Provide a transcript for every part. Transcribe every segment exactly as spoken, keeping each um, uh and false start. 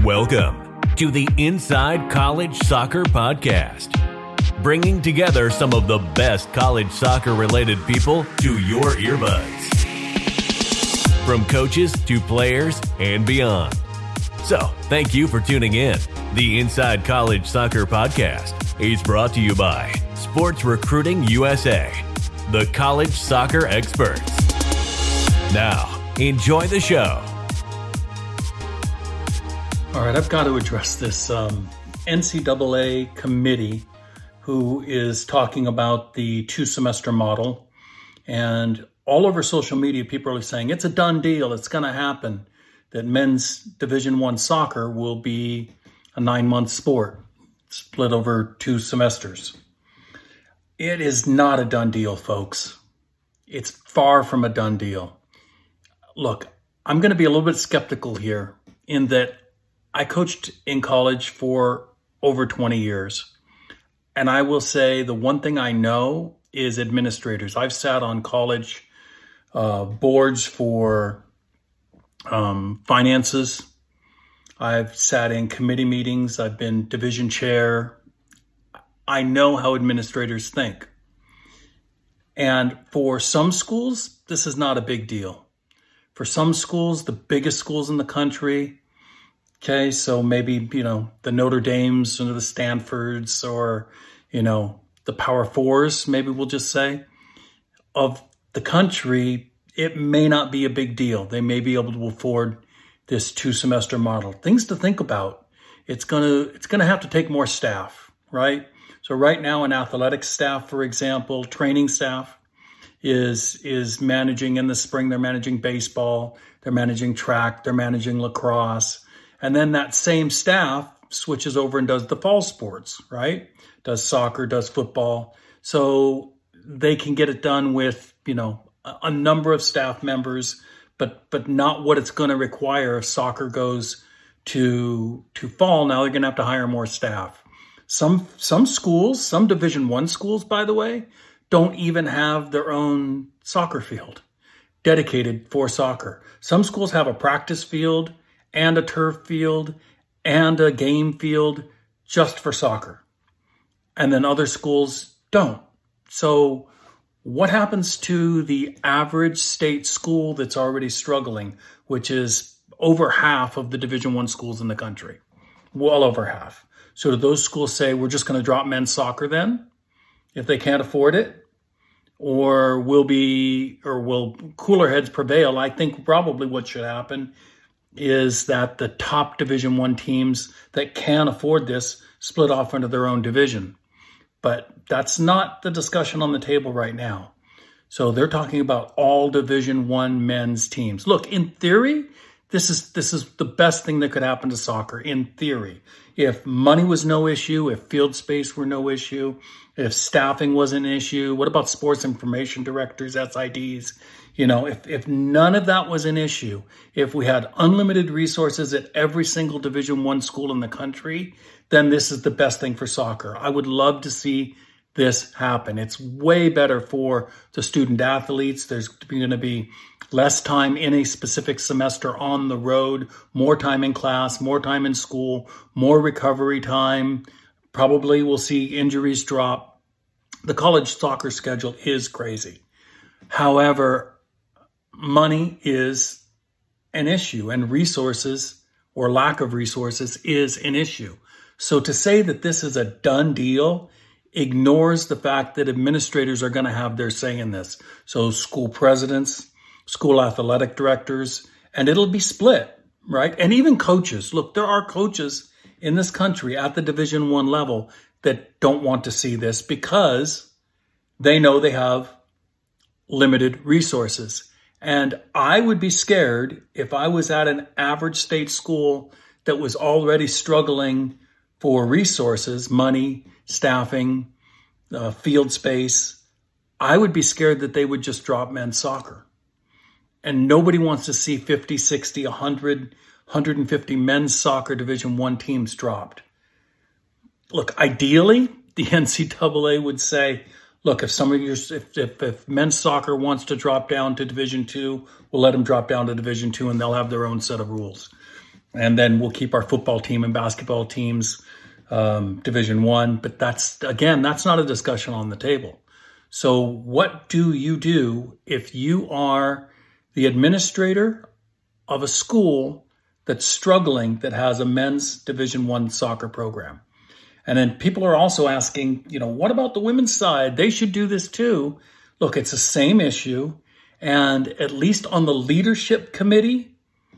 Welcome to the Inside College Soccer Podcast, bringing together some of the best college soccer-related people to your earbuds, from coaches to players and beyond. So, thank you for tuning in. The Inside College Soccer Podcast is brought to you by Sports Recruiting U S A, the college soccer experts. Now, enjoy the show. All right, I've got to address this um, N C double A committee who is talking about the two-semester model. And all over social media, people are saying it's a done deal. It's going to happen, that men's Division One soccer will be a nine-month sport split over two semesters. It is not a done deal, folks. It's far from a done deal. Look, I'm going to be a little bit skeptical here in that I coached in college for over twenty years. And I will say the one thing I know is administrators. I've sat on college uh, boards for um, finances. I've sat in committee meetings. I've been division chair. I know how administrators think. And for some schools, this is not a big deal. For some schools, the biggest schools in the country, okay, so maybe, you know, the Notre Dames or the Stanfords or, you know, the Power Fours, maybe we'll just say, of the country, it may not be a big deal. They may be able to afford this two-semester model. Things to think about. It's gonna it's gonna have to take more staff, right? So right now, an athletic staff, for example, training staff is is managing in the spring. They're managing baseball. They're managing track. They're managing lacrosse. And then that same staff switches over and does the fall sports, right? Does soccer, does football. So they can get it done with, you know, a number of staff members, but but not what it's going to require if soccer goes to to fall. Now they're going to have to hire more staff. Some some schools, some Division One schools, by the way, don't even have their own soccer field dedicated for soccer. Some schools have a practice field and a turf field and a game field just for soccer. And then other schools don't. So what happens to the average state school that's already struggling, which is over half of the Division One schools in the country? Well over half. So do those schools say, we're just going to drop men's soccer then, if they can't afford it? Or will be, or will cooler heads prevail? I think probably what should happen is that the top Division One teams that can afford this split off into their own division. But that's not the discussion on the table right now. So they're talking about all Division One men's teams. Look, in theory, this is this is the best thing that could happen to soccer, in theory. If money was no issue, if field space were no issue, if staffing was an issue, what about sports information directors, S I Ds? You know, if, if none of that was an issue, if we had unlimited resources at every single Division One school in the country, then this is the best thing for soccer. I would love to see this happen. It's way better for the student athletes. There's going to be less time in a specific semester on the road, more time in class, more time in school, more recovery time. Probably we'll see injuries drop. The college soccer schedule is crazy. However, money is an issue, and resources or lack of resources is an issue. So to say that this is a done deal ignores the fact that administrators are going to have their say in this. So school presidents, school athletic directors, and it'll be split, right? And even coaches. Look, there are coaches in this country at the Division One level that don't want to see this because they know they have limited resources. And I would be scared if I was at an average state school that was already struggling for resources, money, staffing, uh, field space. I would be scared that they would just drop men's soccer. And nobody wants to see fifty, sixty, one hundred, one hundred fifty men's soccer Division One teams dropped. Look, ideally, the N C double A would say, look, if some of your, if, if, if men's soccer wants to drop down to Division Two, we'll let them drop down to Division Two and they'll have their own set of rules. And then we'll keep our football team and basketball teams um, Division One. But that's, again, that's not a discussion on the table. So what do you do if you are the administrator of a school that's struggling, that has a men's Division One soccer program? And then people are also asking, you know, what about the women's side? They should do this too. Look, it's the same issue. And at least on the leadership committee,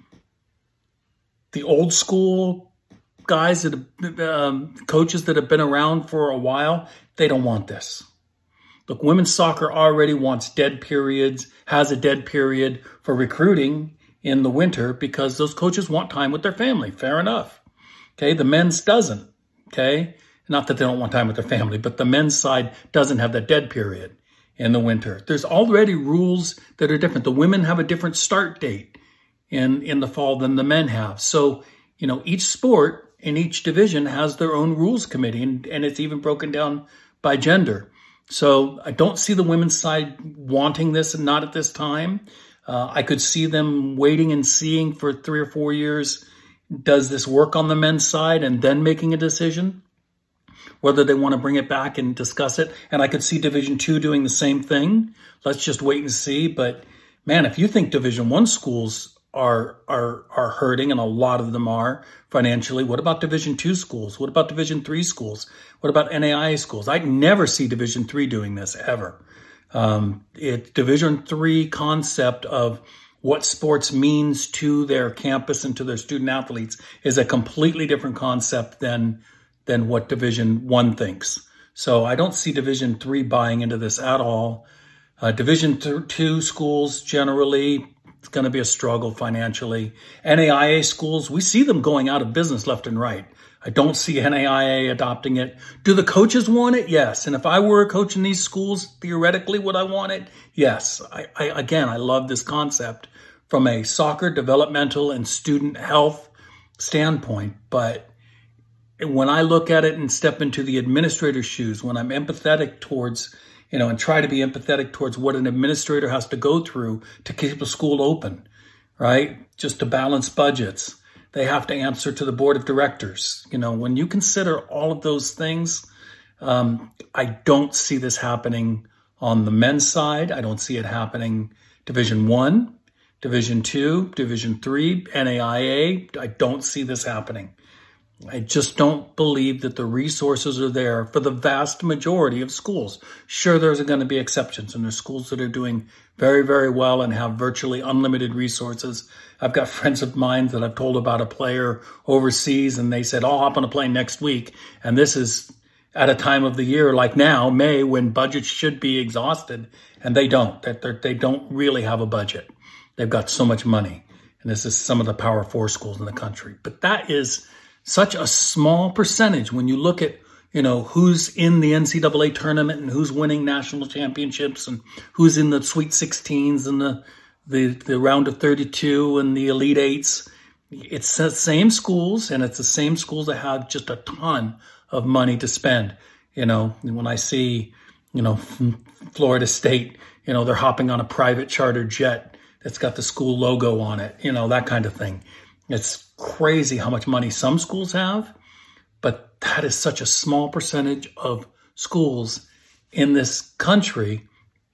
the old school guys, that have, um, coaches that have been around for a while, they don't want this. Look, women's soccer already wants dead periods, has a dead period for recruiting in the winter because those coaches want time with their family. Fair enough. Okay, the men's doesn't. Okay, not that they don't want time with their family, but the men's side doesn't have that dead period in the winter. There's already rules that are different. The women have a different start date in, in the fall than the men have. So, you know, each sport in each division has their own rules committee, and, and it's even broken down by gender. So I don't see the women's side wanting this, and not at this time. Uh, I could see them waiting and seeing for three or four years. Does this work on the men's side, and then making a decision whether they want to bring it back and discuss it. And I could see Division Two doing the same thing. Let's just wait and see. But man, if you think Division One schools are are are hurting, and a lot of them are financially, what about Division Two schools? What about Division Three schools? What about N A I A schools? I'd never see Division Three doing this ever. Um, it's Division Three concept of what sports means to their campus and to their student athletes is a completely different concept than than what Division One thinks. So I don't see Division Three buying into this at all. Uh, Division th- Two schools generally, it's going to be a struggle financially. N A I A schools, we see them going out of business left and right. I don't see N A I A adopting it. Do the coaches want it? Yes. And if I were a coach in these schools, theoretically, would I want it? Yes. I, I again, I love this concept from a soccer developmental and student health standpoint. But when I look at it and step into the administrator's shoes, when I'm empathetic towards, you know, and try to be empathetic towards what an administrator has to go through to keep a school open, right? Just to balance budgets. They have to answer to the board of directors. You know, when you consider all of those things, um, I don't see this happening on the men's side. I don't see it happening Division One, Division Two, Division Three, N A I A. I don't see this happening. I just don't believe that the resources are there for the vast majority of schools. Sure, there's going to be exceptions, and there's schools that are doing very, very well and have virtually unlimited resources. I've got friends of mine that I've told about a player overseas, and they said, I'll hop on a plane next week. And this is at a time of the year like now, May, when budgets should be exhausted, and they don't. That they don't really have a budget. They've got so much money. And this is some of the Power Four schools in the country. But that is such a small percentage when you look at, you know, who's in the N C double A tournament and who's winning national championships and who's in the Sweet sixteens and the, the, the round of thirty-two and the Elite Eights. It's the same schools, and it's the same schools that have just a ton of money to spend. You know, when I see, you know, Florida State, you know, they're hopping on a private charter jet that's got the school logo on it, you know, that kind of thing. It's crazy how much money some schools have, but that is such a small percentage of schools in this country.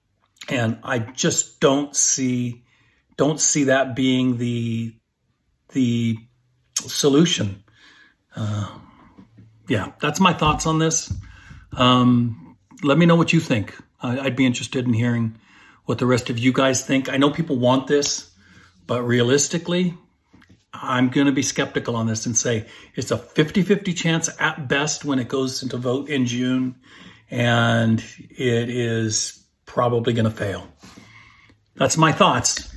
And I just don't see, don't see that being the, the solution. Uh, yeah, that's my thoughts on this. Um, let me know what you think. I, I'd be interested in hearing what the rest of you guys think. I know people want this, but realistically, I'm going to be skeptical on this and say it's a fifty-fifty chance at best when it goes into vote in June, and it is probably going to fail. That's my thoughts.